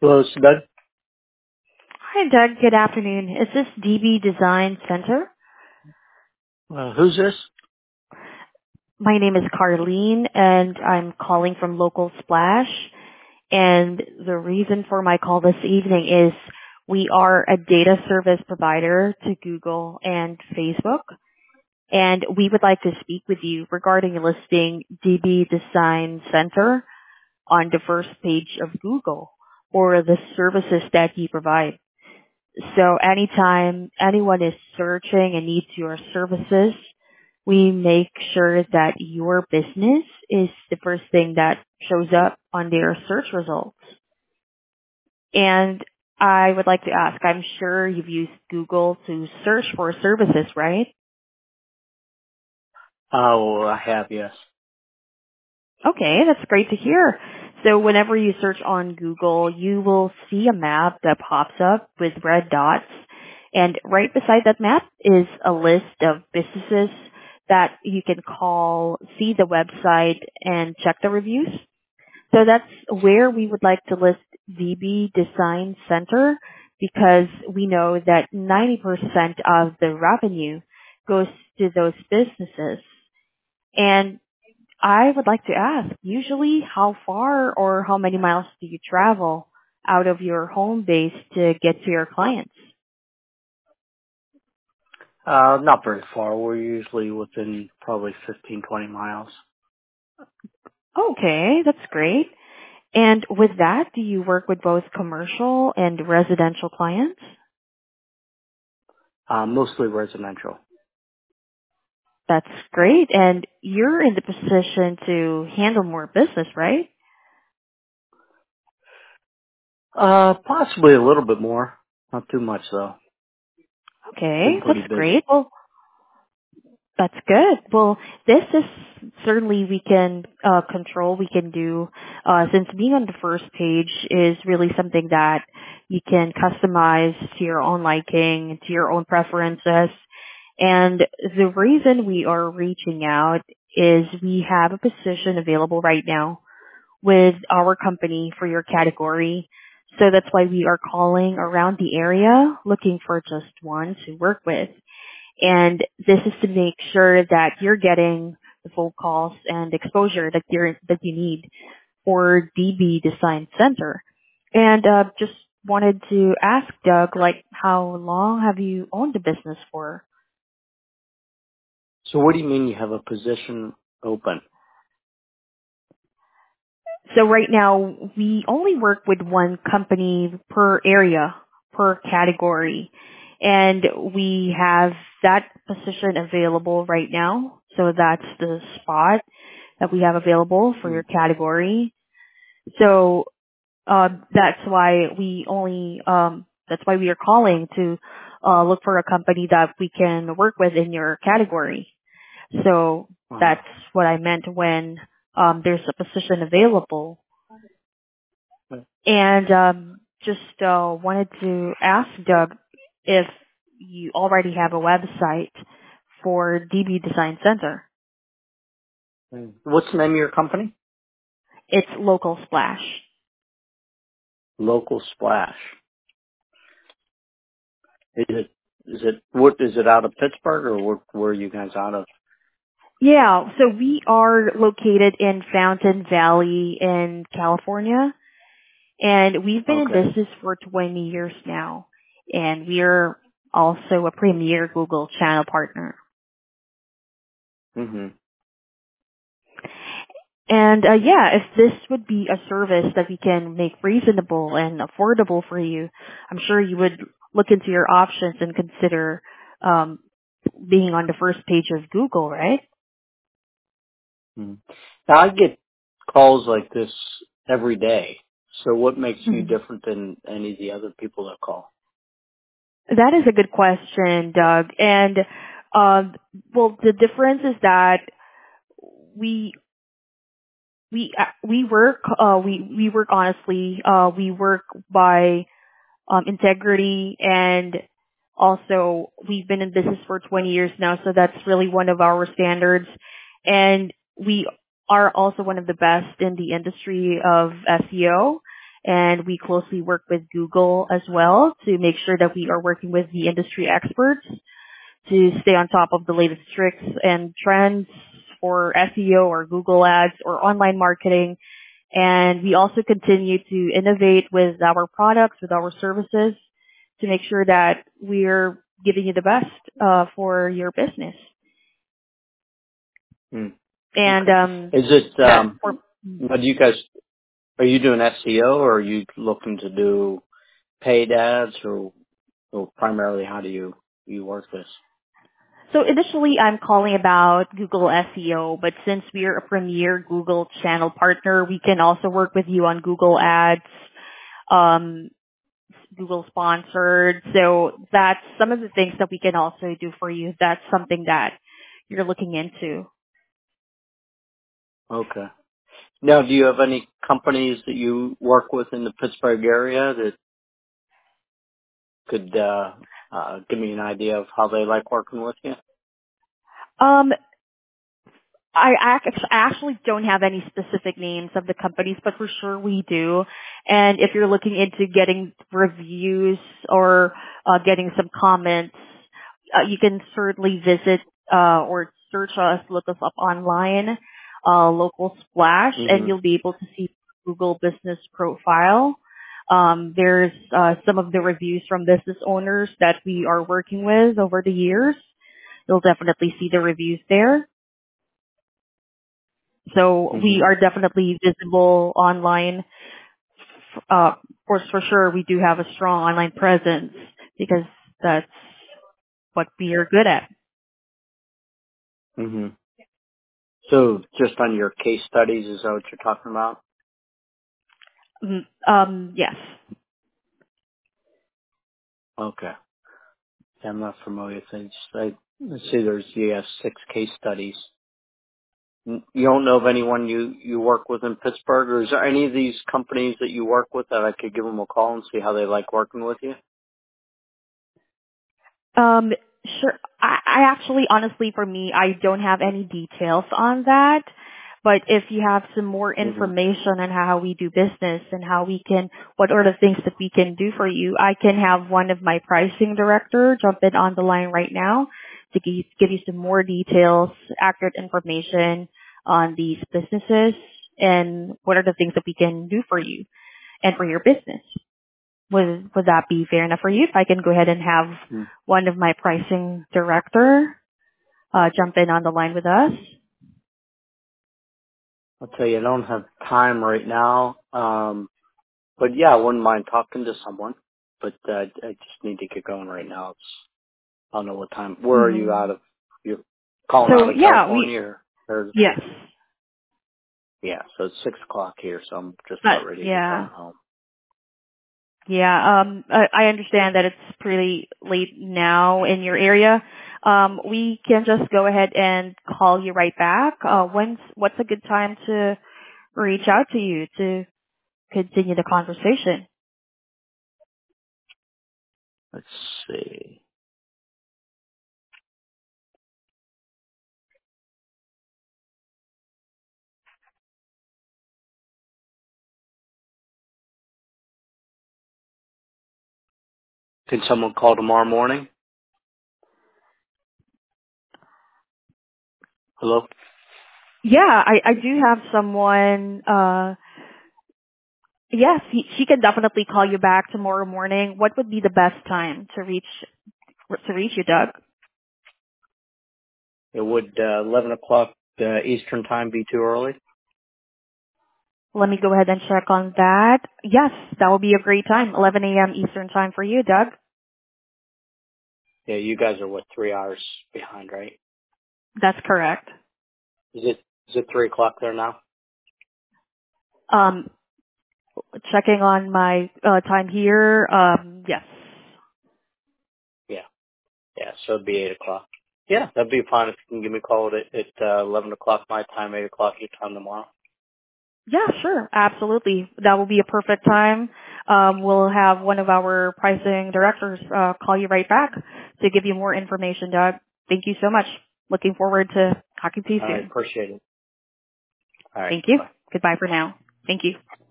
Hello, it's Doug. Hi, Doug. Good afternoon. Is this DB Design Center? Who's this? My name is Carlene, and I'm calling from Local Splash. And the reason for my call this evening is we are a data service provider to Google and Facebook, and we would like to speak with you regarding listing DB Design Center on the first page of Google or the services that you provide. So anytime anyone is searching and needs your services, we make sure that your business is the first thing that shows up on their search results. And I would like to ask, I'm sure you've used Google to search for services, right? Oh, I have, yes. Okay, that's great to hear. So whenever you search on Google, you will see a map that pops up with red dots. And right beside that map is a list of businesses that you can call, see the website, and check the reviews. So that's where we would like to list DB Design Center because we know that 90% of the revenue goes to those businesses. And I would like to ask, usually how far or how many miles do you travel out of your home base to get to your clients? Not very far. We're usually within probably 15, 20 miles. Okay, that's great. And with that, do you work with both commercial and residential clients? Mostly residential. That's great. And you're in the position to handle more business, right? Possibly a little bit more. Not too much though. Okay, Been pretty that's great. busy. Well, that's good. Well, this is certainly we can control, we can do, since being on the first page is really something that you can customize to your own liking, to your own preferences. And the reason we are reaching out is we have a position available right now with our company for your category. So that's why we are calling around the area looking for just one to work with. And this is to make sure that you're getting the full calls and exposure that you need for DB Design Center. And just wanted to ask Doug, like, how long have you owned the business for? So what do you mean you have a position open? So right now we only work with one company per area, per category. And we have that position available right now. So that's the spot that we have available for Hmm. your category. So that's why that's why we are calling to look for a company that we can work with in your category. So Uh, that's what I meant when there's a position available. And just wanted to ask Doug if you already have a website for DB Design Center. what's the name of your company? It's Local Splash. Local Splash. Is it out of Pittsburgh or where are you guys out of? Yeah, so we are located in Fountain Valley in California, and we've been in Okay. business for 20 years now, and we're also a premier Google channel partner. Hmm. And yeah, if this would be a service that we can make reasonable and affordable for you, I'm sure you would look into your options and consider um, being on the first page of Google, right? Hmm. Now I get calls like this every day. So what makes you Mhm. different than any of the other people that call? That is a good question, Doug. And um, well, the difference is that we we work honestly. We work by integrity, and also we've been in business for 20 years now, so that's really one of our standards. And we are also one of the best in the industry of SEO. and we closely work with Google as well to make sure that we are working with the industry experts to stay on top of the latest tricks and trends for SEO or Google Ads or online marketing. And we also continue to innovate with our products, with our services to make sure that we're giving you the best for your business. Hmm. And Okay. Is it, for, what do you guys, are you doing SEO or are you looking to do paid ads or primarily how do you work this? so initially I'm calling about Google SEO, but since we're a premier Google channel partner, we can also work with you on Google Ads, um, Google sponsored. So that's some of the things that we can also do for you. If that's something that you're looking into. Okay. Now, do you have any companies that you work with in the Pittsburgh area that could give me an idea of how they like working with you? Um, I actually don't have any specific names of the companies, but for sure we do. And if you're looking into getting reviews or getting some comments, you can certainly visit or search us, look us up online, Local Splash, and Hmm. you'll be able to see Google Business Profile. There's some of the reviews from business owners that we are working with over the years. You'll definitely see the reviews there. So Hmm. we are definitely visible online. Of course, for sure, we do have a strong online presence because that's what we are good at. Hmm. So just on your case studies, is that what you're talking about? Yes. Okay. Yeah, I'm not familiar with things. Let's see, you have 6 case studies. You don't know of anyone you work with in Pittsburgh, or is there any of these companies that you work with that I could give them a call and see how they like working with you? Um, sure. I actually, honestly, for me, I don't have any details on that. But if you have some more Hmm. information on how we do business and how we can, what are the things that we can do for you, I can have one of my pricing director jump in on the line right now to give you some more details, accurate information on these businesses and what are the things that we can do for you and for your business. Would that be fair enough for you? If I can go ahead and have one of my pricing director jump in on the line with us. I'll tell you, I don't have time right now. But yeah, I wouldn't mind talking to someone. But I just need to get going right now. I don't know what time. Where are you Hmm. out of? You're calling So out of yeah, we California, or yes, yeah. So it's 6 o'clock here, so I'm just but about ready to yeah, phone home. yeah. I understand that it's pretty late now in your area. We can just go ahead and call you right back. What's a good time to reach out to you to continue the conversation? Let's see. Can someone call tomorrow morning? Hello. Yeah, I do have someone. Yes, she can definitely call you back tomorrow morning. What would be the best time to reach you, Doug? It would 11 o'clock Eastern time be too early? Let me go ahead and check on that. Yes, that will be a great time. 11 a.m. Eastern time for you, Doug. Yeah, you guys are what, 3 hours behind, right? That's correct. Is it 3 o'clock there now? Um, checking on my time here. Yes. Yeah. Yeah, so it'd be 8 o'clock. Yeah, that'd be fine if you can give me a call at 11 o'clock my time, 8 o'clock your time tomorrow. Yeah, sure. Absolutely. That will be a perfect time. We'll have one of our pricing directors call you right back to give you more information, Doug. Thank you so much. Looking forward to talking to you All right, soon. appreciate it. All right, Thank you. bye. Goodbye for now. Thank you.